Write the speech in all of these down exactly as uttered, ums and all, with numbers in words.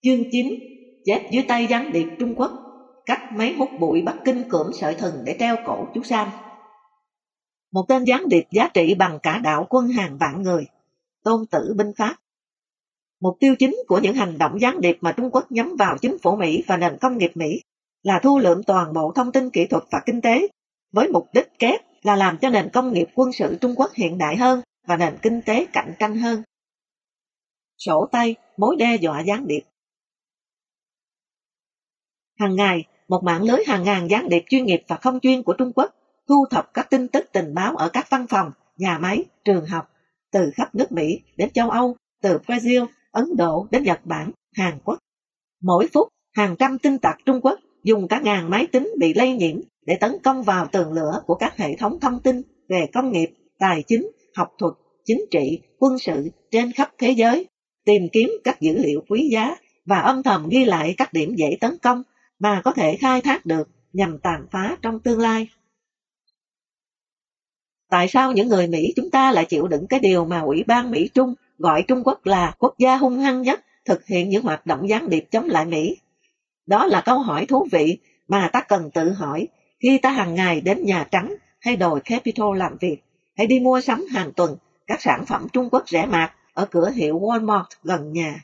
Chương chín. Chết dưới tay gián điệp Trung Quốc. Cách máy hút bụi Bắc Kinh cưỡng sợi thừng để treo cổ chú Sam. Một tên gián điệp giá trị bằng cả đạo quân hàng vạn người. Tôn Tử binh pháp. Mục tiêu chính của những hành động gián điệp mà Trung Quốc nhắm vào chính phủ Mỹ và nền công nghiệp Mỹ là thu lượm toàn bộ thông tin kỹ thuật và kinh tế, với mục đích kép là làm cho nền công nghiệp quân sự Trung Quốc hiện đại hơn và nền kinh tế cạnh tranh hơn. Sổ tay, mối đe dọa gián điệp. Hàng ngày, một mạng lưới hàng ngàn gián điệp chuyên nghiệp và không chuyên của Trung Quốc thu thập các tin tức tình báo ở các văn phòng, nhà máy, trường học, từ khắp nước Mỹ đến châu Âu, từ Brazil, Ấn Độ đến Nhật Bản, Hàn Quốc. Mỗi phút, hàng trăm tin tặc Trung Quốc dùng cả ngàn máy tính bị lây nhiễm để tấn công vào tường lửa của các hệ thống thông tin về công nghiệp, tài chính, học thuật, chính trị, quân sự trên khắp thế giới, tìm kiếm các dữ liệu quý giá và âm thầm ghi lại các điểm dễ tấn công mà có thể khai thác được nhằm tàn phá trong tương lai. Tại sao những người Mỹ chúng ta lại chịu đựng cái điều mà Ủy ban Mỹ Trung gọi Trung Quốc là quốc gia hung hăng nhất thực hiện những hoạt động gián điệp chống lại Mỹ? Đó là câu hỏi thú vị mà ta cần tự hỏi khi ta hàng ngày đến Nhà Trắng hay đồi Capitol làm việc, hay đi mua sắm hàng tuần các sản phẩm Trung Quốc rẻ mạt ở cửa hiệu Walmart gần nhà.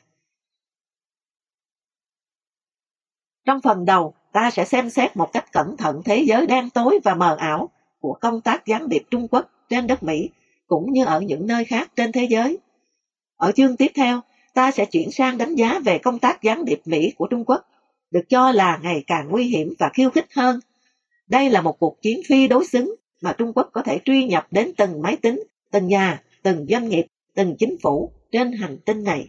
Trong phần đầu, ta sẽ xem xét một cách cẩn thận thế giới đen tối và mờ ảo của công tác gián điệp Trung Quốc trên đất Mỹ, cũng như ở những nơi khác trên thế giới. Ở chương tiếp theo, ta sẽ chuyển sang đánh giá về công tác gián điệp Mỹ của Trung Quốc, được cho là ngày càng nguy hiểm và khiêu khích hơn. Đây là một cuộc chiến phi đối xứng mà Trung Quốc có thể truy nhập đến từng máy tính, từng nhà, từng doanh nghiệp, từng chính phủ trên hành tinh này.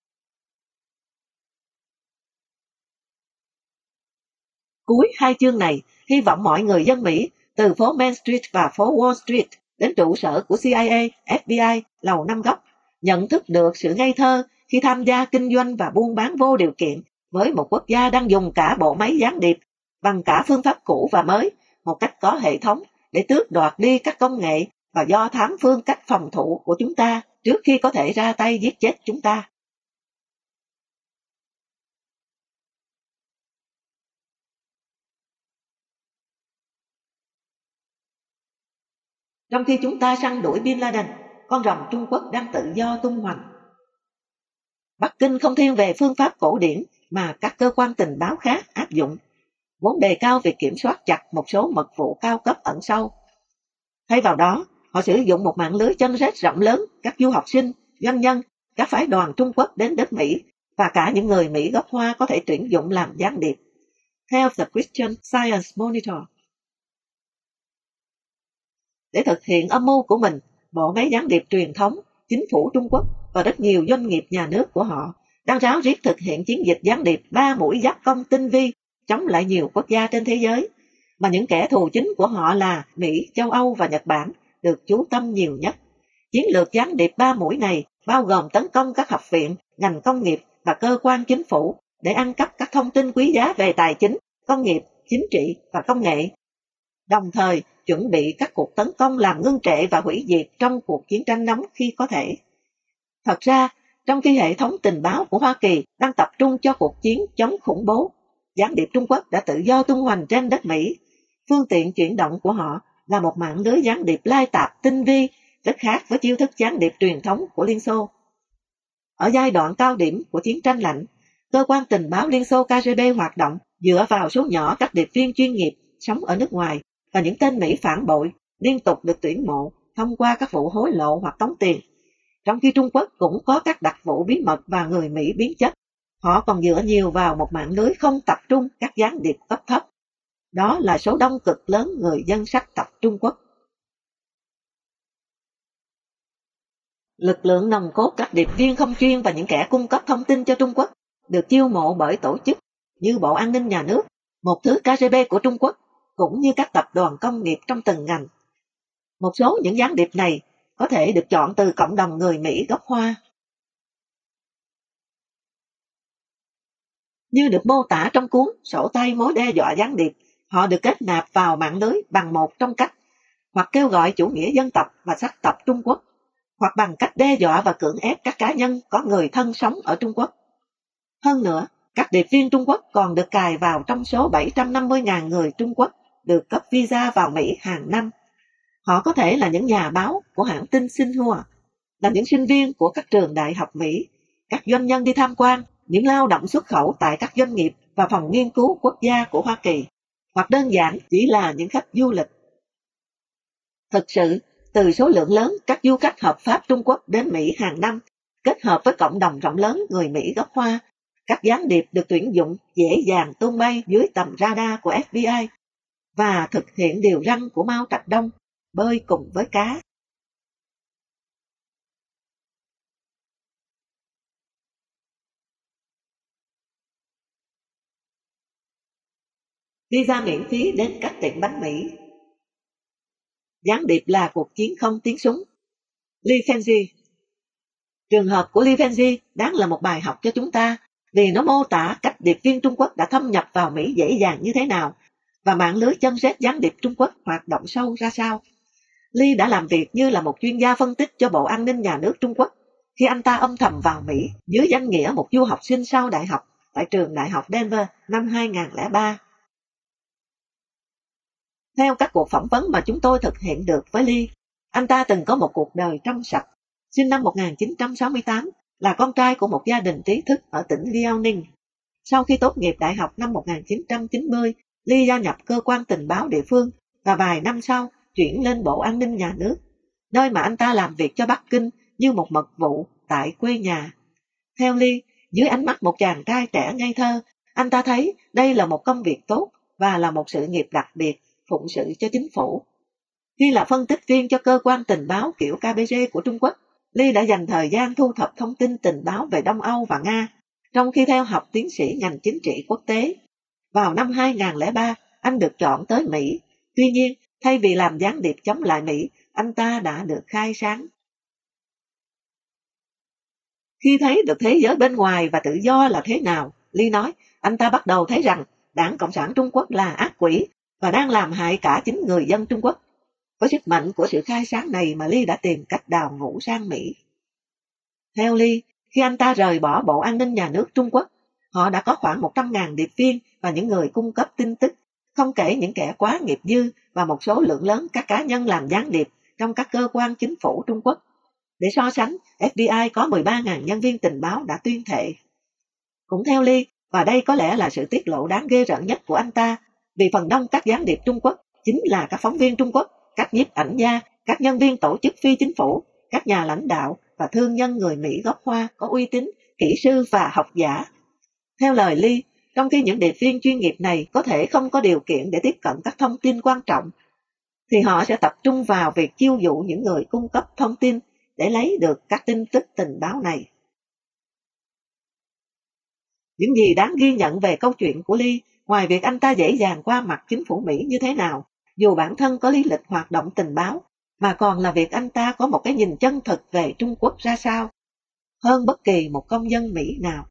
Cuối hai chương này, hy vọng mọi người dân Mỹ, từ phố Main Street và phố Wall Street đến trụ sở của C I A, F B I, Lầu Năm Góc, nhận thức được sự ngây thơ khi tham gia kinh doanh và buôn bán vô điều kiện với một quốc gia đang dùng cả bộ máy gián điệp bằng cả phương pháp cũ và mới, một cách có hệ thống để tước đoạt đi các công nghệ và do thám phương cách phòng thủ của chúng ta trước khi có thể ra tay giết chết chúng ta. Trong khi chúng ta săn đuổi Bin Laden, con rồng Trung Quốc đang tự do tung hoành. Bắc Kinh không thiên về phương pháp cổ điển mà các cơ quan tình báo khác áp dụng, vốn đề cao việc kiểm soát chặt một số mật vụ cao cấp ẩn sâu. Thay vào đó, họ sử dụng một mạng lưới chân rết rộng lớn, các du học sinh, doanh nhân, các phái đoàn Trung Quốc đến đất Mỹ và cả những người Mỹ gốc Hoa có thể tuyển dụng làm gián điệp. Theo The Christian Science Monitor. Để thực hiện âm mưu của mình, bộ máy gián điệp truyền thống, chính phủ Trung Quốc và rất nhiều doanh nghiệp nhà nước của họ đang ráo riết thực hiện chiến dịch gián điệp ba mũi giáp công tinh vi chống lại nhiều quốc gia trên thế giới, mà những kẻ thù chính của họ là Mỹ, châu Âu và Nhật Bản được chú tâm nhiều nhất. Chiến lược gián điệp ba mũi này bao gồm tấn công các học viện, ngành công nghiệp và cơ quan chính phủ để ăn cắp các thông tin quý giá về tài chính, công nghiệp, chính trị và công nghệ, đồng thời chuẩn bị các cuộc tấn công làm ngưng trệ và hủy diệt trong cuộc chiến tranh nóng khi có thể. Thật ra, trong khi hệ thống tình báo của Hoa Kỳ đang tập trung cho cuộc chiến chống khủng bố, gián điệp Trung Quốc đã tự do tung hoành trên đất Mỹ. Phương tiện chuyển động của họ là một mạng lưới gián điệp lai tạp tinh vi, rất khác với chiêu thức gián điệp truyền thống của Liên Xô. Ở giai đoạn cao điểm của chiến tranh lạnh, cơ quan tình báo Liên Xô K G B hoạt động dựa vào số nhỏ các điệp viên chuyên nghiệp sống ở nước ngoài và những tên Mỹ phản bội liên tục được tuyển mộ thông qua các vụ hối lộ hoặc tống tiền. Trong khi Trung Quốc cũng có các đặc vụ bí mật và người Mỹ biến chất, họ còn dựa nhiều vào một mạng lưới không tập trung các gián điệp cấp thấp. Đó là số đông cực lớn người dân sắc tộc Trung Quốc. Lực lượng nòng cốt các điệp viên không chuyên và những kẻ cung cấp thông tin cho Trung Quốc được chiêu mộ bởi tổ chức như Bộ An ninh Nhà nước, một thứ K G B của Trung Quốc, cũng như các tập đoàn công nghiệp trong từng ngành. Một số những gián điệp này có thể được chọn từ cộng đồng người Mỹ gốc Hoa. Như được mô tả trong cuốn Sổ tay mối đe dọa gián điệp, họ được kết nạp vào mạng lưới bằng một trong cách, hoặc kêu gọi chủ nghĩa dân tộc và sắc tộc Trung Quốc, hoặc bằng cách đe dọa và cưỡng ép các cá nhân có người thân sống ở Trung Quốc. Hơn nữa, Các điệp viên Trung Quốc còn được cài vào trong số bảy trăm năm mươi nghìn người Trung Quốc được cấp visa vào Mỹ hàng năm. Họ có thể là những nhà báo của hãng tin Xinhua, là những sinh viên của các trường đại học Mỹ, các doanh nhân đi tham quan, những lao động xuất khẩu tại các doanh nghiệp và phòng nghiên cứu quốc gia của Hoa Kỳ, hoặc đơn giản chỉ là những khách du lịch. Thực sự, từ số lượng lớn các du khách hợp pháp Trung Quốc đến Mỹ hàng năm, kết hợp với cộng đồng rộng lớn người Mỹ gốc Hoa, các gián điệp được tuyển dụng dễ dàng tung bay dưới tầm radar của ép bê i và thực hiện điều răn của Mao Trạch Đông, bơi cùng với cá. Visa miễn phí đến các tiệm bánh Mỹ. Gián điệp là cuộc chiến không tiếng súng. Li Fengzi. Trường hợp của Li Fengzi đáng là một bài học cho chúng ta, vì nó mô tả cách điệp viên Trung Quốc đã thâm nhập vào Mỹ dễ dàng như thế nào và mạng lưới chân rết gián điệp Trung Quốc hoạt động sâu ra sao. Li đã làm việc như là một chuyên gia phân tích cho Bộ An ninh Nhà nước Trung Quốc khi anh ta âm thầm vào Mỹ dưới danh nghĩa một du học sinh sau đại học tại trường đại học Denver năm hai nghìn không trăm lẻ ba. Theo các cuộc phỏng vấn mà chúng tôi thực hiện được với Li, anh ta từng có một cuộc đời trong sạch. Sinh năm một nghìn chín trăm sáu mươi tám, là con trai của một gia đình trí thức ở tỉnh Liaoning. Sau khi tốt nghiệp đại học năm một nghìn chín trăm chín mươi, Li gia nhập cơ quan tình báo địa phương và vài năm sau chuyển lên Bộ An ninh Nhà nước, nơi mà anh ta làm việc cho Bắc Kinh như một mật vụ tại quê nhà. Theo Li, dưới ánh mắt một chàng trai trẻ ngây thơ, anh ta thấy đây là một công việc tốt và là một sự nghiệp đặc biệt phụng sự cho chính phủ. Khi là phân tích viên cho cơ quan tình báo kiểu ca bê giê của Trung Quốc, Li đã dành thời gian thu thập thông tin tình báo về Đông Âu và Nga, trong khi theo học tiến sĩ ngành chính trị quốc tế. Vào năm hai nghìn không trăm lẻ ba, anh được chọn tới Mỹ. Tuy nhiên, thay vì làm gián điệp chống lại Mỹ, anh ta đã được khai sáng. Khi thấy được thế giới bên ngoài và tự do là thế nào, Li nói, anh ta bắt đầu thấy rằng Đảng Cộng sản Trung Quốc là ác quỷ và đang làm hại cả chính người dân Trung Quốc. Với sức mạnh của sự khai sáng này mà Li đã tìm cách đào ngũ sang Mỹ. Theo Li, khi anh ta rời bỏ Bộ An ninh Nhà nước Trung Quốc, họ đã có khoảng một trăm nghìn điệp viên và những người cung cấp tin tức, không kể những kẻ quá nghiệp dư và một số lượng lớn các cá nhân làm gián điệp trong các cơ quan chính phủ Trung Quốc. Để so sánh, ép bê i có mười ba nghìn nhân viên tình báo đã tuyên thệ. Cũng theo Li, và đây có lẽ là sự tiết lộ đáng ghê rợn nhất của anh ta, vì phần đông các gián điệp Trung Quốc chính là các phóng viên Trung Quốc, các nhiếp ảnh gia, các nhân viên tổ chức phi chính phủ, các nhà lãnh đạo và thương nhân người Mỹ gốc Hoa có uy tín, kỹ sư và học giả. Theo lời Li, trong khi những điệp viên chuyên nghiệp này có thể không có điều kiện để tiếp cận các thông tin quan trọng, thì họ sẽ tập trung vào việc chiêu dụ những người cung cấp thông tin để lấy được các tin tức tình báo này. Những gì đáng ghi nhận về câu chuyện của Li, ngoài việc anh ta dễ dàng qua mặt chính phủ Mỹ như thế nào, dù bản thân có lý lịch hoạt động tình báo, mà còn là việc anh ta có một cái nhìn chân thực về Trung Quốc ra sao, hơn bất kỳ một công dân Mỹ nào.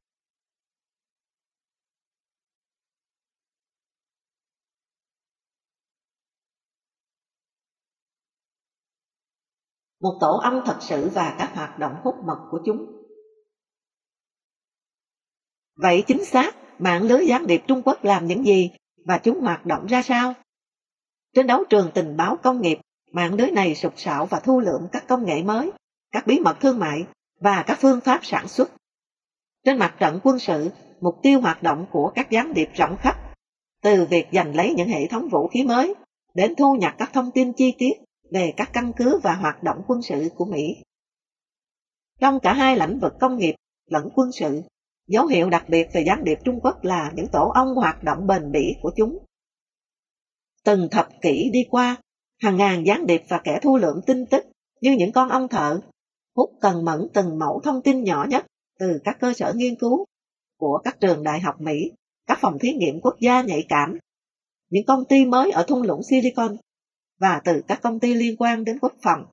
Một tổ ong thật sự và các hoạt động hút mật của chúng. Vậy chính xác, mạng lưới gián điệp Trung Quốc làm những gì và chúng hoạt động ra sao? Trên đấu trường tình báo công nghiệp, mạng lưới này sục sạo và thu lượm các công nghệ mới, các bí mật thương mại và các phương pháp sản xuất. Trên mặt trận quân sự, mục tiêu hoạt động của các gián điệp rộng khắp, từ việc giành lấy những hệ thống vũ khí mới đến thu nhặt các thông tin chi tiết về các căn cứ và hoạt động quân sự của Mỹ. Trong cả hai lĩnh vực công nghiệp lẫn quân sự, dấu hiệu đặc biệt về gián điệp Trung Quốc là những tổ ong hoạt động bền bỉ của chúng. Từng thập kỷ đi qua, hàng ngàn gián điệp và kẻ thu lượm tin tức như những con ong thợ, hút cần mẫn từng mẫu thông tin nhỏ nhất từ các cơ sở nghiên cứu của các trường đại học Mỹ, các phòng thí nghiệm quốc gia nhạy cảm, những công ty mới ở thung lũng Silicon và từ các công ty liên quan đến quốc phòng.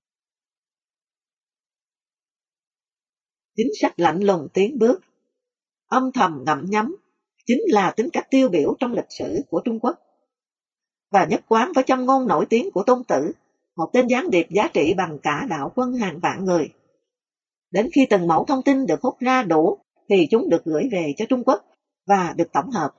Chính sách lạnh lùng tiến bước, âm thầm ngậm nhắm, chính là tính cách tiêu biểu trong lịch sử của Trung Quốc. Và nhất quán với châm ngôn nổi tiếng của Tôn Tử, một tên gián điệp giá trị bằng cả đạo quân hàng vạn người. Đến khi từng mẫu thông tin được hút ra đủ, thì chúng được gửi về cho Trung Quốc, và được tổng hợp.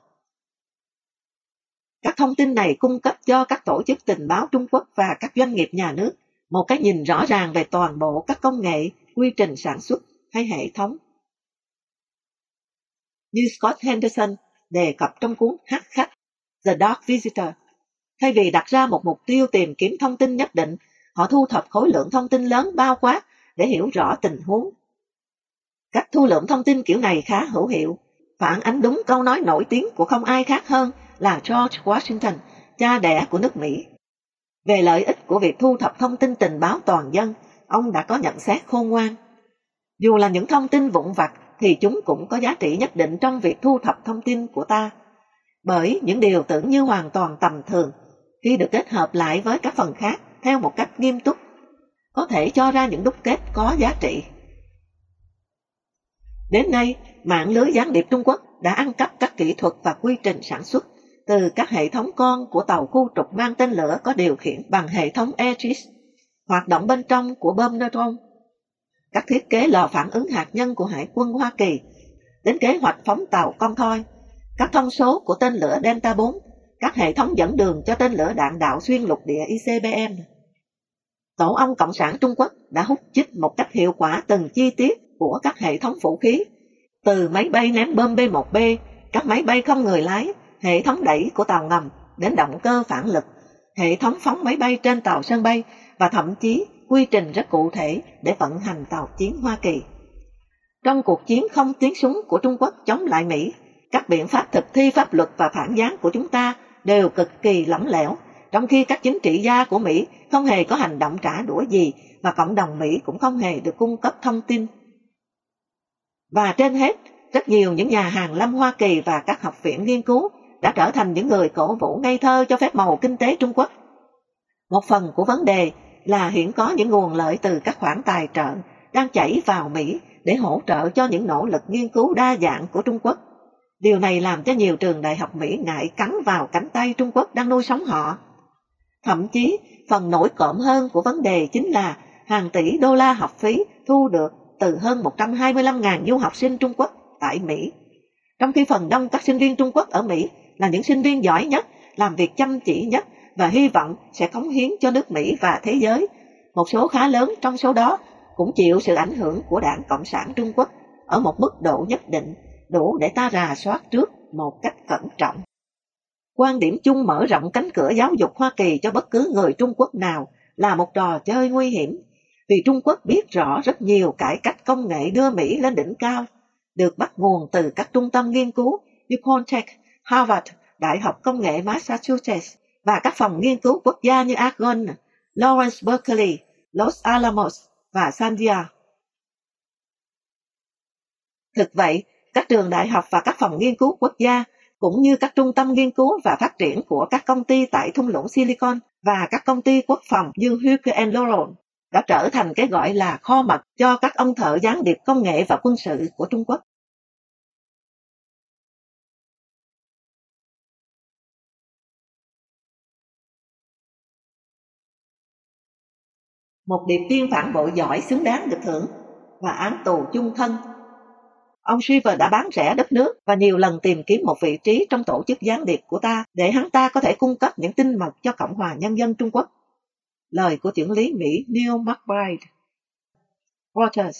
Các thông tin này cung cấp cho các tổ chức tình báo Trung Quốc và các doanh nghiệp nhà nước một cái nhìn rõ ràng về toàn bộ các công nghệ, quy trình sản xuất hay hệ thống. Như Scott Henderson đề cập trong cuốn Hắc khách The Dark Visitor, thay vì đặt ra một mục tiêu tìm kiếm thông tin nhất định, họ thu thập khối lượng thông tin lớn bao quát để hiểu rõ tình huống. Cách thu lượm thông tin kiểu này khá hữu hiệu, phản ánh đúng câu nói nổi tiếng của không ai khác hơn là George Washington, cha đẻ của nước Mỹ. Về lợi ích của việc thu thập thông tin tình báo toàn dân, ông đã có nhận xét khôn ngoan. Dù là những thông tin vụn vặt thì chúng cũng có giá trị nhất định trong việc thu thập thông tin của ta. Bởi những điều tưởng như hoàn toàn tầm thường, khi được kết hợp lại với các phần khác theo một cách nghiêm túc, có thể cho ra những đúc kết có giá trị. Đến nay, mạng lưới gián điệp Trung Quốc đã ăn cắp các kỹ thuật và quy trình sản xuất từ các hệ thống con của tàu khu trục mang tên lửa có điều khiển bằng hệ thống Aegis, hoạt động bên trong của bom neutron, các thiết kế lò phản ứng hạt nhân của Hải quân Hoa Kỳ, đến kế hoạch phóng tàu con thoi, các thông số của tên lửa Delta bốn, các hệ thống dẫn đường cho tên lửa đạn đạo xuyên lục địa I C B M. Tổ ong Cộng sản Trung Quốc đã hút chích một cách hiệu quả từng chi tiết của các hệ thống vũ khí, từ máy bay ném bom B một B, các máy bay không người lái, hệ thống đẩy của tàu ngầm, đến động cơ phản lực, hệ thống phóng máy bay trên tàu sân bay và thậm chí quy trình rất cụ thể để vận hành tàu chiến Hoa Kỳ. Trong cuộc chiến không tiếng súng của Trung Quốc chống lại Mỹ, các biện pháp thực thi pháp luật và phản gián của chúng ta đều cực kỳ lỏng lẻo, trong khi các chính trị gia của Mỹ không hề có hành động trả đũa gì và cộng đồng Mỹ cũng không hề được cung cấp thông tin. Và trên hết, rất nhiều những nhà hàn lâm Hoa Kỳ và các học viện nghiên cứu đã trở thành những người cổ vũ ngây thơ cho phép màu kinh tế Trung Quốc. Một phần của vấn đề là hiện có những nguồn lợi từ các khoản tài trợ đang chảy vào Mỹ để hỗ trợ cho những nỗ lực nghiên cứu đa dạng của Trung Quốc. Điều này làm cho nhiều trường đại học Mỹ ngại cắn vào cánh tay Trung Quốc đang nuôi sống họ. Thậm chí, phần nổi cộm hơn của vấn đề chính là hàng tỷ đô la học phí thu được từ hơn một trăm hai mươi lăm nghìn du học sinh Trung Quốc tại Mỹ. Trong khi phần đông các sinh viên Trung Quốc ở Mỹ là những sinh viên giỏi nhất, làm việc chăm chỉ nhất và hy vọng sẽ cống hiến cho nước Mỹ và thế giới, một số khá lớn trong số đó cũng chịu sự ảnh hưởng của Đảng Cộng sản Trung Quốc ở một mức độ nhất định, đủ để ta rà soát trước một cách cẩn trọng. Quan điểm chung mở rộng cánh cửa giáo dục Hoa Kỳ cho bất cứ người Trung Quốc nào là một trò chơi nguy hiểm, vì Trung Quốc biết rõ rất nhiều cải cách công nghệ đưa Mỹ lên đỉnh cao, được bắt nguồn từ các trung tâm nghiên cứu như Caltech, Harvard, Đại học Công nghệ Massachusetts và các phòng nghiên cứu quốc gia như Argonne, Lawrence Berkeley, Los Alamos và Sandia. Thực vậy, các trường đại học và các phòng nghiên cứu quốc gia, cũng như các trung tâm nghiên cứu và phát triển của các công ty tại thung lũng Silicon và các công ty quốc phòng như Hughes and Laurel, đã trở thành cái gọi là kho mật cho các ông thợ gián điệp công nghệ và quân sự của Trung Quốc. Một điệp viên phản bội giỏi xứng đáng được thưởng và án tù chung thân. Ông Shiver đã bán rẻ đất nước và nhiều lần tìm kiếm một vị trí trong tổ chức gián điệp của ta để hắn ta có thể cung cấp những tin mật cho Cộng hòa Nhân dân Trung Quốc. Lời của trưởng lý Mỹ Neil McBride. Reuters.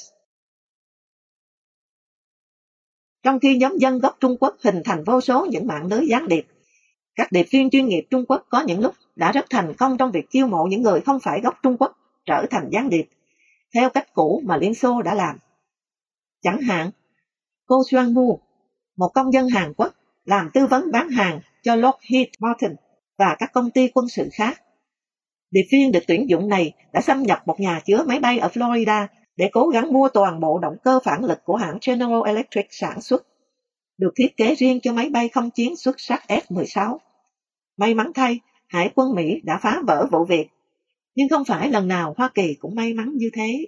Trong khi nhóm dân gốc Trung Quốc hình thành vô số những mạng lưới gián điệp, các điệp viên chuyên nghiệp Trung Quốc có những lúc đã rất thành công trong việc chiêu mộ những người không phải gốc Trung Quốc trở thành gián điệp, theo cách cũ mà Liên Xô đã làm. Chẳng hạn, Ko Xuan-mu, một công dân Hàn Quốc, làm tư vấn bán hàng cho Lockheed Martin và các công ty quân sự khác. Điệp viên được tuyển dụng này đã xâm nhập một nhà chứa máy bay ở Florida để cố gắng mua toàn bộ động cơ phản lực của hãng General Electric sản xuất, được thiết kế riêng cho máy bay không chiến xuất sắc F mười sáu. May mắn thay, Hải quân Mỹ đã phá vỡ vụ việc, nhưng không phải lần nào Hoa Kỳ cũng may mắn như thế.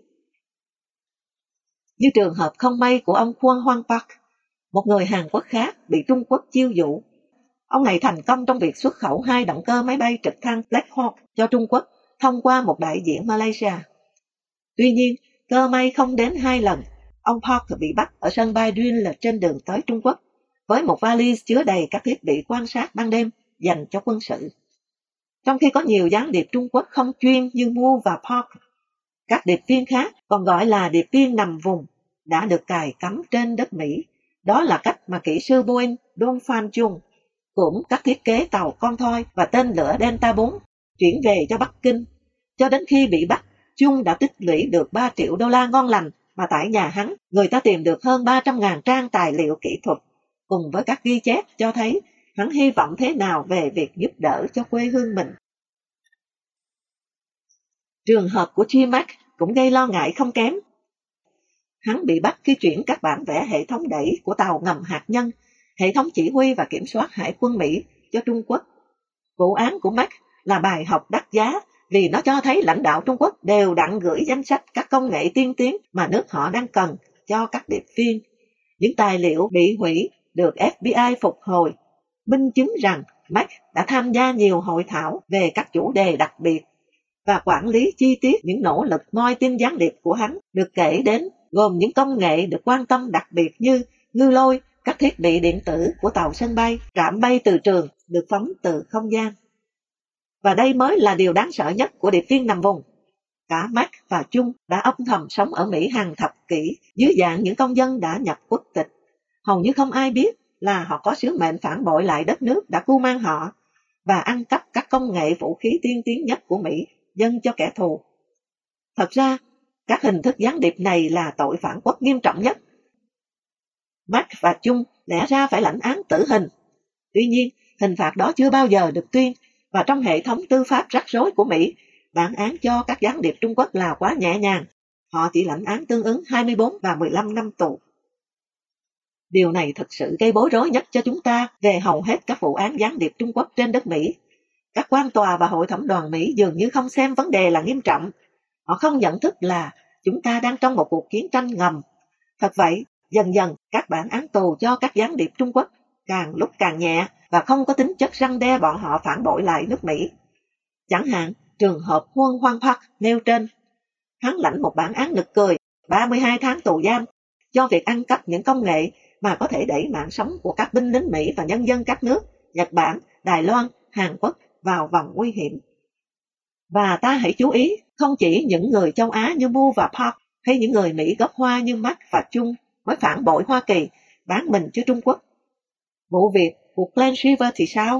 Như trường hợp không may của ông Kwon Hwang Park, một người Hàn Quốc khác bị Trung Quốc chiêu dụ. Ông này thành công trong việc xuất khẩu hai động cơ máy bay trực thăng Black Hawk cho Trung Quốc thông qua một đại diện Malaysia. Tuy nhiên, cơ may không đến hai lần, ông Park bị bắt ở sân bay Duyên là trên đường tới Trung Quốc, với một vali chứa đầy các thiết bị quan sát ban đêm dành cho quân sự. Trong khi có nhiều gián điệp Trung Quốc không chuyên như Mu và Park, các điệp viên khác, còn gọi là điệp viên nằm vùng, đã được cài cắm trên đất Mỹ. Đó là cách mà kỹ sư Boeing Dong Fan Chung cũng các thiết kế tàu con thoi và tên lửa Delta bốn chuyển về cho Bắc Kinh. Cho đến khi bị bắt, Chung đã tích lũy được ba triệu đô la ngon lành, mà tại nhà hắn, người ta tìm được hơn ba trăm nghìn trang tài liệu kỹ thuật, cùng với các ghi chép cho thấy hắn hy vọng thế nào về việc giúp đỡ cho quê hương mình. Trường hợp của G-Mac cũng gây lo ngại không kém. Hắn bị bắt khi chuyển các bản vẽ hệ thống đẩy của tàu ngầm hạt nhân, hệ thống chỉ huy và kiểm soát hải quân Mỹ cho Trung Quốc. Vụ án của Mac là bài học đắt giá vì nó cho thấy lãnh đạo Trung Quốc đều đặn gửi danh sách các công nghệ tiên tiến mà nước họ đang cần cho các điệp viên. Những tài liệu bị hủy được F B I phục hồi, minh chứng rằng Mac đã tham gia nhiều hội thảo về các chủ đề đặc biệt và quản lý chi tiết những nỗ lực moi tin gián điệp của hắn được kể đến, gồm những công nghệ được quan tâm đặc biệt như ngư lôi, các thiết bị điện tử của tàu sân bay, trạm bay từ trường được phóng từ không gian. Và đây mới là điều đáng sợ nhất của điệp viên nằm vùng. Cả Mac và Chung đã âm thầm sống ở Mỹ hàng thập kỷ dưới dạng những công dân đã nhập quốc tịch. Hầu như không ai biết là họ có sứ mệnh phản bội lại đất nước đã cưu mang họ và ăn cắp các công nghệ vũ khí tiên tiến nhất của Mỹ dâng cho kẻ thù. Thật ra, các hình thức gián điệp này là tội phản quốc nghiêm trọng nhất. Mac và Chung lẽ ra phải lãnh án tử hình. Tuy nhiên, hình phạt đó chưa bao giờ được tuyên, và trong hệ thống tư pháp rắc rối của Mỹ, bản án cho các gián điệp Trung Quốc là quá nhẹ nhàng. Họ chỉ lãnh án tương ứng hai mươi bốn và mười lăm năm tù. Điều này thực sự gây bối rối nhất cho chúng ta về hầu hết các vụ án gián điệp Trung Quốc trên đất Mỹ. Các quan tòa và hội thẩm đoàn Mỹ dường như không xem vấn đề là nghiêm trọng. Họ không nhận thức là chúng ta đang trong một cuộc chiến tranh ngầm. Thật vậy, dần dần các bản án tù cho các gián điệp Trung Quốc càng lúc càng nhẹ và không có tính chất răn đe bọn họ phản bội lại nước Mỹ. Chẳng hạn, trường hợp Huân Hoang Park nêu trên, hắn lãnh một bản án nực cười ba mươi hai tháng tù giam cho việc ăn cắp những công nghệ mà có thể đẩy mạng sống của các binh lính Mỹ và nhân dân các nước Nhật Bản, Đài Loan, Hàn Quốc vào vòng nguy hiểm. Và ta hãy chú ý, không chỉ những người châu Á như Mu và Park hay những người Mỹ gốc Hoa như Mac và Chung mới phản bội Hoa Kỳ, bán mình cho Trung Quốc. Vụ việc của Glenn Shriver thì sao?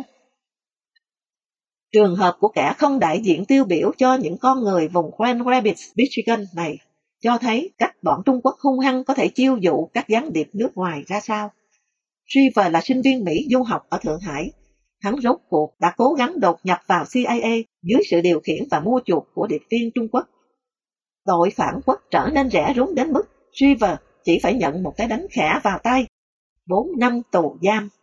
Trường hợp của kẻ không đại diện tiêu biểu cho những con người vùng Grand Rapids, Michigan này cho thấy cách bọn Trung Quốc hung hăng có thể chiêu dụ các gián điệp nước ngoài ra sao. Shriver là sinh viên Mỹ du học ở Thượng Hải. Hắn rốt cuộc đã cố gắng đột nhập vào C I A dưới sự điều khiển và mua chuộc của điệp viên Trung Quốc. Tội phản quốc trở nên rẻ rúng đến mức Shriver chỉ phải nhận một cái đánh khẽ vào tay, bốn năm tù giam.